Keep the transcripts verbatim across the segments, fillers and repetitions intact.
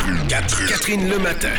Catherine, Catherine le matin.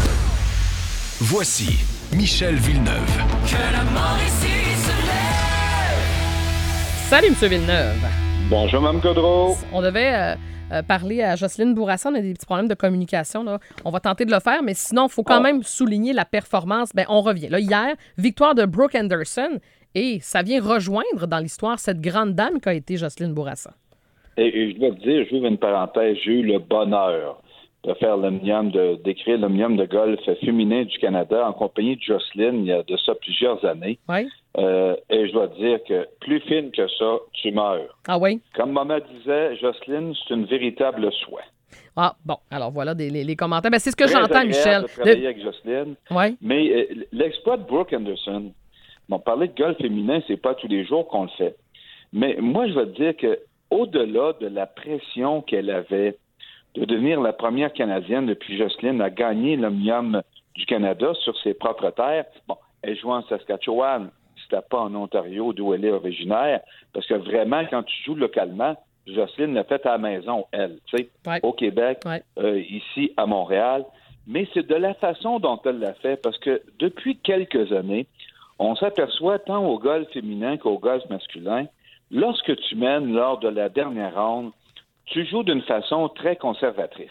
Voici Michel Villeneuve. Que la Mauricie se lève. Salut, M. Villeneuve. Bonjour, Mme Gaudreau. On devait euh, euh, parler à Jocelyne Bourassa. On a des petits problèmes de communication. Là. On va tenter de le faire, mais sinon, il faut quand oh. même souligner la performance. Ben, on revient. Là, hier, victoire de Brooke Henderson. Et ça vient rejoindre dans l'histoire cette grande dame qu'a été Jocelyne Bourassa. Et, et je dois te dire, j'ouvre une parenthèse, j'ai eu le bonheur de faire l'omnium, de, d'écrire l'omnium de golf féminin du Canada en compagnie de Jocelyne il y a de ça plusieurs années. Oui. Euh, et je dois te dire que plus fine que ça, tu meurs. Ah oui? Comme maman disait, Jocelyne, c'est une véritable soie. Ah, bon. Alors voilà des, les, les commentaires. Ben, c'est ce que Très j'entends, agréable Michel. de travailler De... avec Jocelyne. Oui. Mais euh, l'exploit de Brooke Henderson, bon, parler de golf féminin, c'est pas tous les jours qu'on le fait. Mais moi, je vais te dire que au-delà de la pression qu'elle avait de devenir la première Canadienne depuis Jocelyne à gagner l'Omnium du Canada sur ses propres terres, bon, elle jouait en Saskatchewan, c'était pas en Ontario d'où elle est originaire, parce que vraiment, quand tu joues localement, Jocelyne l'a fait à la maison, elle, tu sais, ouais. au Québec, ouais. euh, ici à Montréal. Mais c'est de la façon dont elle l'a fait, parce que depuis quelques années, on s'aperçoit tant au golf féminin qu'au golf masculin, lorsque tu mènes lors de la dernière ronde, tu joues d'une façon très conservatrice.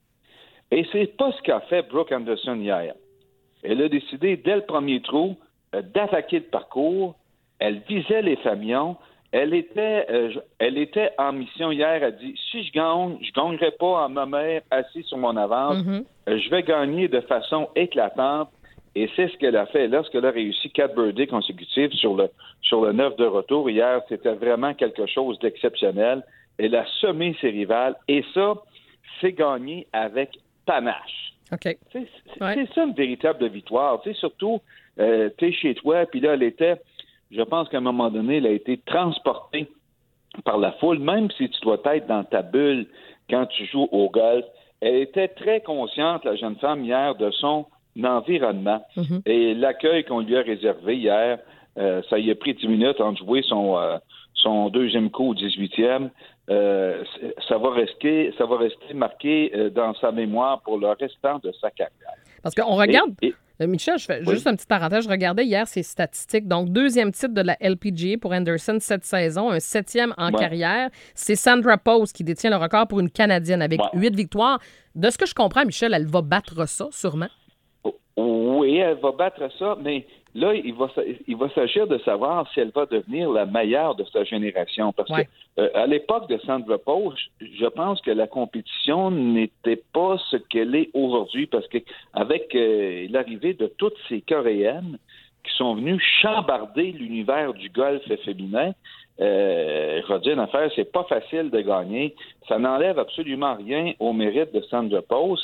Et c'est pas ce qu'a fait Brooke Henderson hier. Elle a décidé, dès le premier trou, euh, d'attaquer le parcours. Elle visait les famions. Elle était, euh, elle était en mission hier. Elle a dit, si je gagne, je gagnerai pas en ma mère assis sur mon avance. Mm-hmm. Euh, je vais gagner de façon éclatante. Et c'est ce qu'elle a fait. Lorsqu'elle a réussi quatre birdies consécutives sur le, sur le neuf de retour hier, c'était vraiment quelque chose d'exceptionnel. Elle a semé ses rivales. Et ça, c'est gagné avec panache. OK. C'est, c'est, ouais. c'est ça une véritable victoire. Tu sais, surtout, euh, tu es chez toi, puis là, elle était, je pense qu'à un moment donné, elle a été transportée par la foule, même si tu dois être dans ta bulle quand tu joues au golf. Elle était très consciente, la jeune femme, hier, de son environnement. Mm-hmm. Et l'accueil qu'on lui a réservé hier, euh, ça y a pris dix minutes entre jouer son, euh, son deuxième coup au dix-huitième. Euh, ça va rester, ça va rester marqué euh, dans sa mémoire pour le restant de sa carrière. Parce qu'on regarde, et, et, Michel, je fais oui. juste une petite parenthèse, je regardais hier ses statistiques. Donc, deuxième titre de la L P G A pour Henderson cette saison, un septième en ouais. carrière. C'est Sandra Post qui détient le record pour une Canadienne avec huit ouais. victoires. De ce que je comprends, Michel, elle va battre ça, sûrement. Oui, elle va battre ça, mais là, il va, il va s'agir de savoir si elle va devenir la meilleure de sa génération. Parce ouais. que euh, à l'époque de Sandra Post, je pense que la compétition n'était pas ce qu'elle est aujourd'hui, parce qu'avec euh, l'arrivée de toutes ces Coréennes qui sont venues chambarder l'univers du golf féminin, euh, je vais dire une affaire, c'est pas facile de gagner. Ça n'enlève absolument rien au mérite de Sandra Post.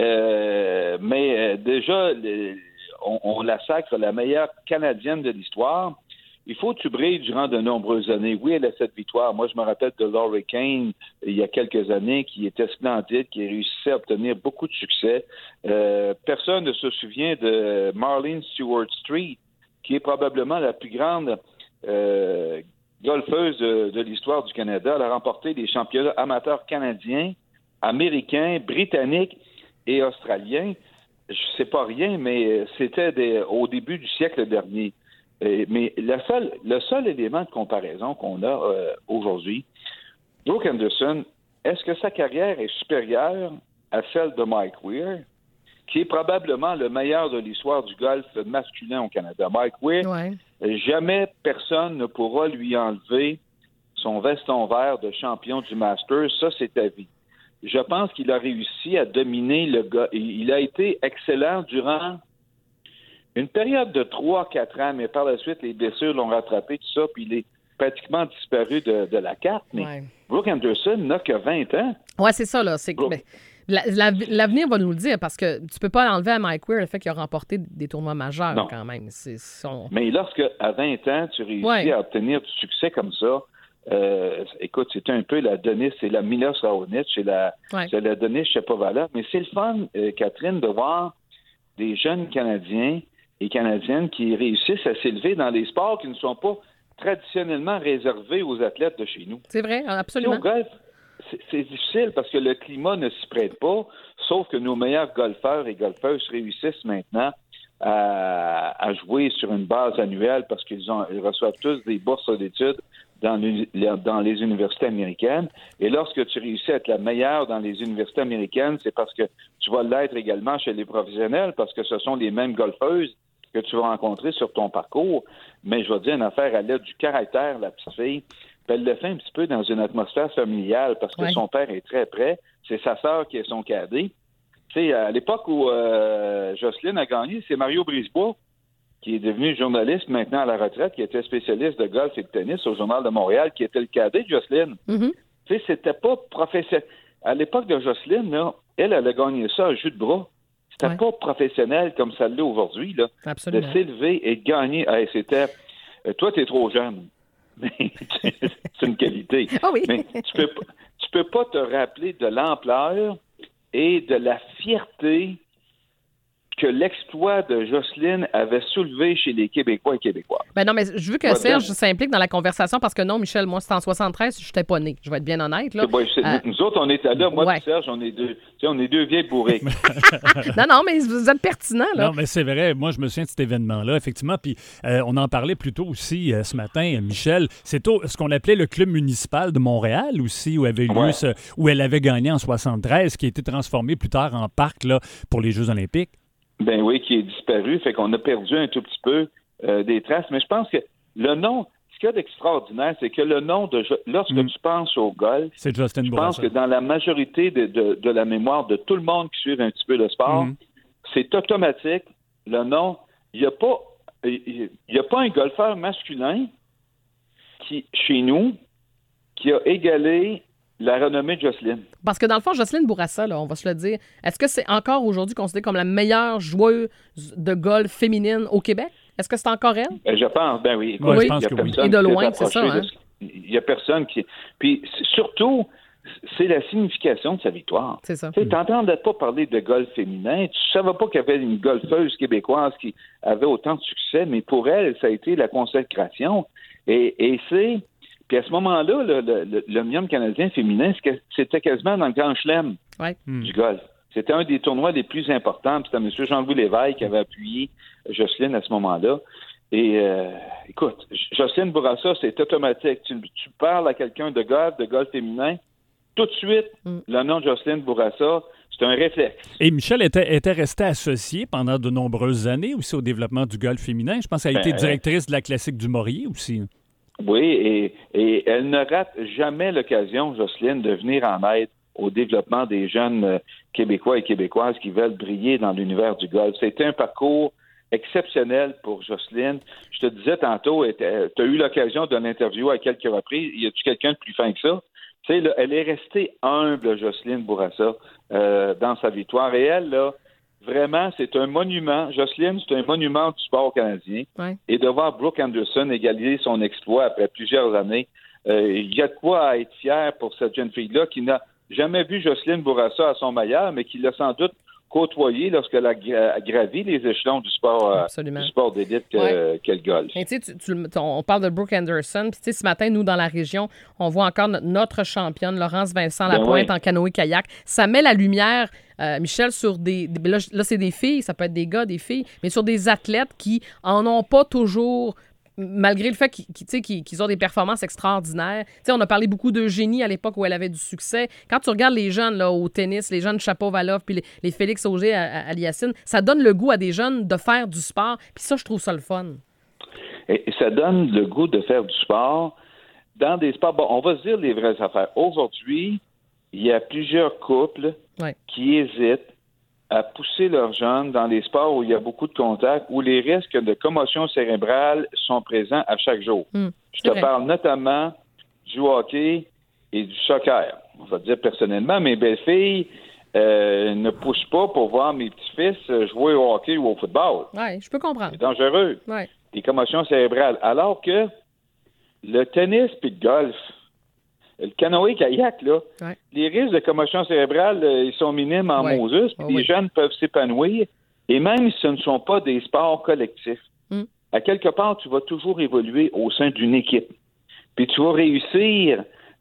Euh, mais euh, déjà, les, on, on la sacre la meilleure Canadienne de l'histoire. Il faut que tu brilles durant de nombreuses années. Oui, elle a cette victoire. Moi, je me rappelle de Laurie Kane, il y a quelques années, qui était splendide, qui a réussi à obtenir beaucoup de succès. Euh, personne ne se souvient de Marlene Stewart-Street, qui est probablement la plus grande euh, golfeuse de, de l'histoire du Canada. Elle a remporté des championnats amateurs canadiens, américains, britanniques et australiens. Je sais pas rien, mais c'était des, au début du siècle dernier. Et, mais la seule, le seul élément de comparaison qu'on a euh, aujourd'hui, Brooke Henderson, est-ce que sa carrière est supérieure à celle de Mike Weir, qui est probablement le meilleur de l'histoire du golf masculin au Canada? Mike Weir, ouais. jamais personne ne pourra lui enlever son veston vert de champion du Masters. Ça, c'est ta vie. Je pense qu'il a réussi à dominer le gars. Il a été excellent durant une période de trois à quatre ans, mais par la suite, les blessures l'ont rattrapé, tout ça, puis il est pratiquement disparu de, de la carte. Mais ouais. Brooke Henderson n'a que vingt ans. Oui, c'est ça, là. C'est... Mais, la, la, l'avenir va nous le dire, parce que tu peux pas enlever à Mike Weir le fait qu'il a remporté des tournois majeurs, non. quand même. C'est son... Mais lorsque, à vingt ans, tu réussis ouais. à obtenir du succès comme ça, Euh, écoute, c'est un peu la Denis, c'est la Milos Raonic, c'est la, ouais. c'est la Denis Shapovalov, mais c'est le fun, euh, Catherine, de voir des jeunes Canadiens et Canadiennes qui réussissent à s'élever dans des sports qui ne sont pas traditionnellement réservés aux athlètes de chez nous. C'est vrai, absolument. Au golf, c'est, c'est difficile parce que le climat ne s'y prête pas, sauf que nos meilleurs golfeurs et golfeuses réussissent maintenant à, à jouer sur une base annuelle parce qu'ils ont, ils reçoivent tous des bourses d'études dans les, dans les universités américaines. Et lorsque tu réussis à être la meilleure dans les universités américaines, c'est parce que tu vas l'être également chez les professionnels parce que ce sont les mêmes golfeuses que tu vas rencontrer sur ton parcours. Mais je vais te dire une affaire, elle a du caractère, la petite fille. Puis elle le fait un petit peu dans une atmosphère familiale parce que ouais. son père est très près. C'est sa sœur qui est son cadet. Tu sais, à l'époque où euh, Jocelyne a gagné, c'est Mario Brisebois, qui est devenu journaliste maintenant à la retraite, qui était spécialiste de golf et de tennis au Journal de Montréal, qui était le cadet de Jocelyne. Mm-hmm. Tu sais, c'était pas professionnel. À l'époque de Jocelyne, là, elle, elle a gagné ça à jus de bras. C'était ouais. pas professionnel comme ça l'est aujourd'hui, là. Absolument. De s'élever et de gagner. Hey, c'était... Euh, toi, t'es trop jeune. C'est une qualité. Oh oui. Mais tu peux, tu peux pas te rappeler de l'ampleur et de la fierté que l'exploit de Jocelyne avait soulevé chez les Québécois et Québécoises. Ben non, mais je veux que Serge s'implique dans la conversation parce que non, Michel, moi, c'était en soixante-treize, je n'étais pas né. Je vais être bien honnête. Là. Bon, euh, nous autres, on était là. Moi ouais. et Serge, on est deux, on est deux vieilles bourrées. non, non, mais vous êtes pertinent, là. Non, mais c'est vrai. Moi, je me souviens de cet événement-là, effectivement. Puis euh, on en parlait plus tôt aussi euh, ce matin, Michel. C'est au, ce qu'on appelait le club municipal de Montréal aussi, où, avait eu ouais. lieu ce, où elle avait gagné en soixante-treize, qui a été transformé plus tard en parc là, pour les Jeux olympiques. Ben oui, qui est disparu, fait qu'on a perdu un tout petit peu euh, des traces. Mais je pense que le nom, ce qu'il y a d'extraordinaire, c'est que le nom de lorsque mmh. tu penses au golf, c'est Justin je Bourassa. pense que dans la majorité de, de, de la mémoire de tout le monde qui suit un petit peu le sport, mmh. c'est automatique. Le nom, il n'y a pas, il y a pas un golfeur masculin qui, chez nous, qui a égalé la renommée de Jocelyne. Parce que dans le fond, Jocelyne Bourassa, là, on va se le dire, est-ce que c'est encore aujourd'hui considéré comme la meilleure joueuse de golf féminine au Québec? Est-ce que c'est encore elle? Je pense, ben oui. Écoute, oui. Je pense que oui. Et de loin, c'est ça. Hein? Il n'y a personne qui... Puis surtout, c'est la signification de sa victoire. C'est ça. Tu n'entendais pas parler de golf féminin. Tu ne savais pas qu'il y avait une golfeuse québécoise qui avait autant de succès, mais pour elle, ça a été la consécration. Et, et c'est... Puis à ce moment-là, le, le, l'Omnium canadien féminin, c'était quasiment dans le Grand Chelem ouais. du golf. C'était un des tournois les plus importants. Puis c'était M. Jean-Louis Lévesque qui avait appuyé Jocelyne à ce moment-là. Et euh, écoute, Jocelyne Bourassa, c'est automatique. Tu, tu parles à quelqu'un de golf, de golf féminin, tout de suite, mm. le nom de Jocelyne Bourassa, c'est un réflexe. Et Michel était, était restée associée pendant de nombreuses années aussi au développement du golf féminin. Je pense qu'elle a ben, été directrice de la Classique du Maurier aussi. Oui, et, et elle ne rate jamais l'occasion, Jocelyne, de venir en aide au développement des jeunes euh, Québécois et Québécoises qui veulent briller dans l'univers du golf. C'était un parcours exceptionnel pour Jocelyne. Je te disais tantôt, tu as eu l'occasion de l'interviewer à quelques reprises. Y a-tu quelqu'un de plus fin que ça? Tu sais, là, elle est restée humble, Jocelyne Bourassa, euh, dans sa victoire. Et elle, là, vraiment, c'est un monument. Jocelyne, c'est un monument du sport canadien. Ouais. Et de voir Brooke Anderson égaliser son exploit après plusieurs années, euh, il y a de quoi être fier pour cette jeune fille-là qui n'a jamais vu Jocelyne Bourassa à son meilleur, mais qui l'a sans doute côtoyée lorsqu'elle a gra- gravi les échelons du sport, euh, du sport d'élite que, ouais. euh, qu'elle golf. Et tu sais, on parle de Brooke Anderson. Puis tu sais, ce matin, nous, dans la région, on voit encore notre, notre championne, Laurence Vincent Lapointe, ben oui. en canoë-kayak. Ça met la lumière, euh, Michel, sur des... des là, là, c'est des filles, ça peut être des gars, des filles, mais sur des athlètes qui en ont pas toujours... malgré le fait qu'ils, qu'ils, qu'ils ont des performances extraordinaires. T'sais, on a parlé beaucoup d'Eugénie à l'époque où elle avait du succès. Quand tu regardes les jeunes là, au tennis, les jeunes Chapovalov, puis les, les Félix Auger à, à, à Aliassime, ça donne le goût à des jeunes de faire du sport. Puis ça, je trouve ça le fun. Et ça donne le goût de faire du sport dans des sports... Bon, on va se dire les vraies affaires. Aujourd'hui, il y a plusieurs couples ouais. qui hésitent à pousser leurs jeunes dans les sports où il y a beaucoup de contacts, où les risques de commotion cérébrale sont présents à chaque jour. Mmh, Je te vrai. parle notamment du hockey et du soccer. On va dire personnellement, mes belles-filles euh, ne poussent pas pour voir mes petits-fils jouer au hockey ou au football. Oui, je peux comprendre. C'est dangereux. Ouais. Des commotions cérébrales. Alors que le tennis puis le golf, le canoë-kayak, là, ouais. les risques de commotion cérébrale, euh, ils sont minimes en ouais. Moses, puis ouais, les ouais. jeunes peuvent s'épanouir, et même si ce ne sont pas des sports collectifs, mm. à quelque part, tu vas toujours évoluer au sein d'une équipe. Puis tu vas réussir,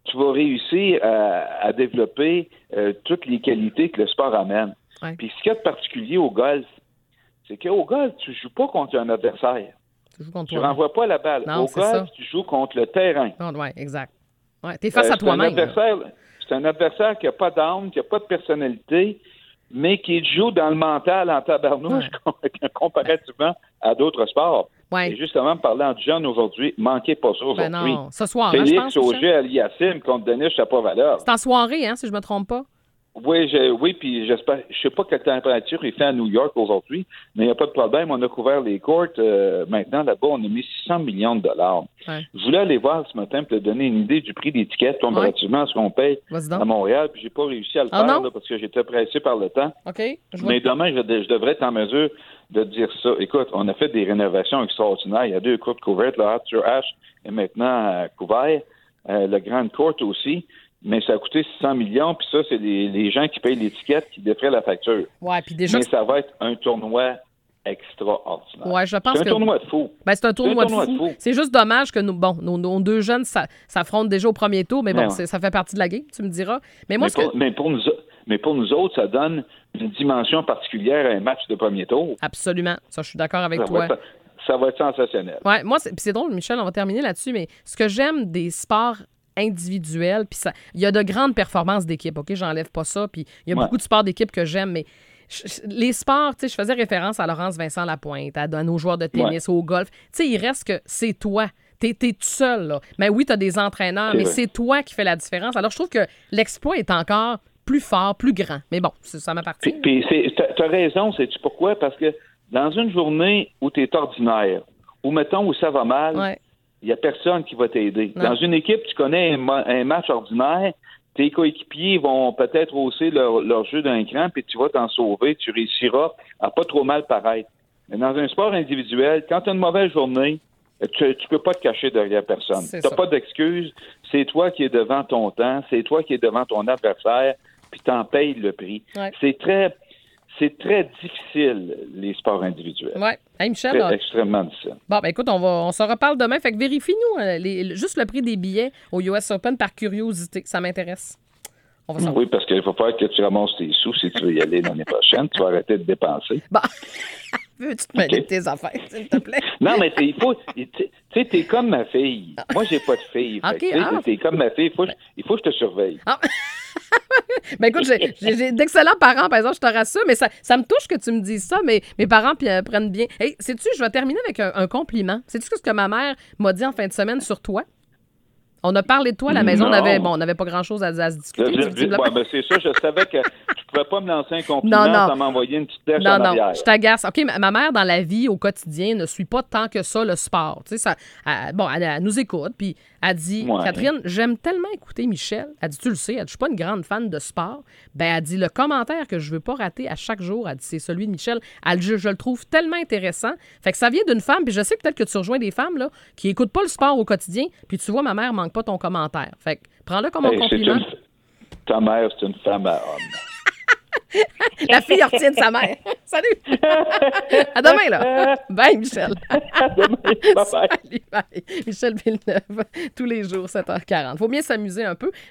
tu vas réussir à, à développer euh, toutes les qualités que le sport amène. Ouais. Puis ce qu'il y a de particulier au golf, c'est qu'au golf, tu joues pas contre un adversaire. Tu joues contre Tu toi. renvoies pas la balle. Non, au c'est golf, ça. tu joues contre le terrain. Oui, exact. Ouais, t'es face Euh, à toi-même. C'est un adversaire, c'est un adversaire qui n'a pas d'âme, qui n'a pas de personnalité, mais qui joue dans le mental en tabarnouche Ouais. comparativement à d'autres sports. Ouais. Et justement, parlant de jeunes aujourd'hui, manquez pas ça Ben aujourd'hui. non, ce soir, hein, je Félix pense. Michel? Auger-Aliassime contre Denis Chapovalov. C'est en soirée, hein, si je me trompe pas. Oui, je, oui, puis j'espère. Je sais pas quelle température il fait à New York aujourd'hui, mais il n'y a pas de problème. On a couvert les courts. Euh, maintenant, là-bas, on a mis six cents millions de dollars. Ouais. Je voulais aller voir ce matin pour te donner une idée du prix des tickets comparativement à ce qu'on paye Vas-y à donc. Montréal, puis j'ai pas réussi à le Ah faire non? là, parce que j'étais pressé par le temps. OK. Je vois- Mais demain, je, je devrais être en mesure de dire ça. Écoute, on a fait des rénovations extraordinaires. Il y a deux courts couvertes, le Arthur Ashe est maintenant euh, couvert, euh, le Grand Court aussi. Mais ça a coûté six cents millions, puis ça, c'est les, les gens qui payent l'étiquette qui défraient la facture. Ouais, puis déjà. Mais ça va être un tournoi extraordinaire. Ouais, je pense c'est un que. tournoi de fou. Ben, c'est un tournoi, tournoi de, de fou. fou. C'est juste dommage que nous, bon, nos, nos deux jeunes ça- s'affrontent déjà au premier tour, mais bon, Ben ouais. c'est- ça fait partie de la game, tu me diras. Mais moi, Mais ce que- pour, mais, pour nous, mais pour nous autres, ça donne une dimension particulière à un match de premier tour. Absolument. Ça, je suis d'accord avec Ça toi. va, être, ça va être sensationnel. Ouais, moi, c'est, puis c'est drôle, Michel, on va terminer là-dessus, mais ce que j'aime des sports individuels, puis ça, il y a de grandes performances d'équipe, OK? J'enlève pas ça, puis il y a Ouais. beaucoup de sports d'équipe que j'aime, mais je- je- les sports, tu sais, je faisais référence à Laurence Vincent Lapointe, à, à nos joueurs de tennis, au golf. Tu sais, il reste que c'est toi. T'es, t'es tout seul, là. Mais oui, t'as des entraîneurs, C'est mais vrai. c'est toi qui fais la différence. Alors, je trouve que l'exploit est encore plus fort, plus grand. Mais bon, c'est- ça m'appartient. Puis, puis c'est, t'as, t'as raison, sais-tu pourquoi? Parce que dans une journée où tu es ordinaire, ou mettons où ça va mal, il Ouais. n'y a personne qui va t'aider. Non. Dans une équipe, tu connais un, ma- un match ordinaire, tes coéquipiers vont peut-être hausser leur, leur jeu d'un cran, puis tu vas t'en sauver, tu réussiras à pas trop mal paraître. Mais dans un sport individuel, quand tu as une mauvaise journée, tu ne peux pas te cacher derrière personne. C'est Tu n'as ça. pas d'excuses. C'est toi qui es devant ton temps, c'est toi qui es devant ton adversaire, puis tu en payes le prix. Ouais. C'est très... C'est très difficile, les sports individuels. Ouais. Hey, Michel, C'est là, extrêmement difficile. bon, ben écoute, on, va, on se reparle demain. Fait que vérifie-nous euh, les- le- juste le prix des billets au U S Open par curiosité. Ça m'intéresse. On va s'en Oui, parce qu'il faut pas que tu ramasses tes sous si tu veux y aller l'année prochaine. Tu vas arrêter de dépenser. Bon. Veux-tu te mêler OK. de tes affaires, s'il te plaît? Non, mais t'es- il faut. Tu sais, t'es comme ma fille. Moi, j'ai pas de fille. Fait OK, que, tu sais, ah. T'es comme ma fille. Il faut, il faut que je te surveille. Ah. Ben écoute, j'ai, j'ai- j'ai d'excellents parents, par exemple, je te rassure, mais ça, ça me touche que tu me dises ça, mais mes parents puis, euh, prennent bien. Hey, sais-tu, je vais terminer avec un, un compliment. Sais-tu ce que ma mère m'a dit en fin de semaine sur toi? On a parlé de toi à la maison, on Non. avait, bon, on n'avait pas grand-chose à, à se discuter. Je- je- visiblement. ouais, ben, c'est ça, je savais que tu pouvais pas me lancer un compliment Non, non. sans m'envoyer une petite flèche Non, en non, arrière. je t'agace. OK, ma, ma mère, dans la vie, au quotidien, ne suit pas tant que ça le sport. Tu sais, ça, elle- bon, elle, elle nous écoute, puis elle dit, Ouais. Catherine, j'aime tellement écouter Michel. Elle dit, tu le sais, elle dit, je suis pas une grande fan de sport. Ben, elle dit, le commentaire que je veux pas rater à chaque jour, elle dit, c'est celui de Michel. Elle, je, je le trouve tellement intéressant. Fait que ça vient d'une femme, puis je sais peut-être que tu rejoins des femmes, là, qui écoutent pas le sport au quotidien, puis tu vois, ma mère manque pas ton commentaire. Fait que prends-le comme un Hey, c'est compliment. une- Ta mère, c'est une femme à homme. La fille retient de sa mère. Salut! À demain, là. Bye, Michel. À demain. Bye-bye. Salut, bye. Michel Villeneuve, tous les jours, sept heures quarante. Faut bien s'amuser un peu.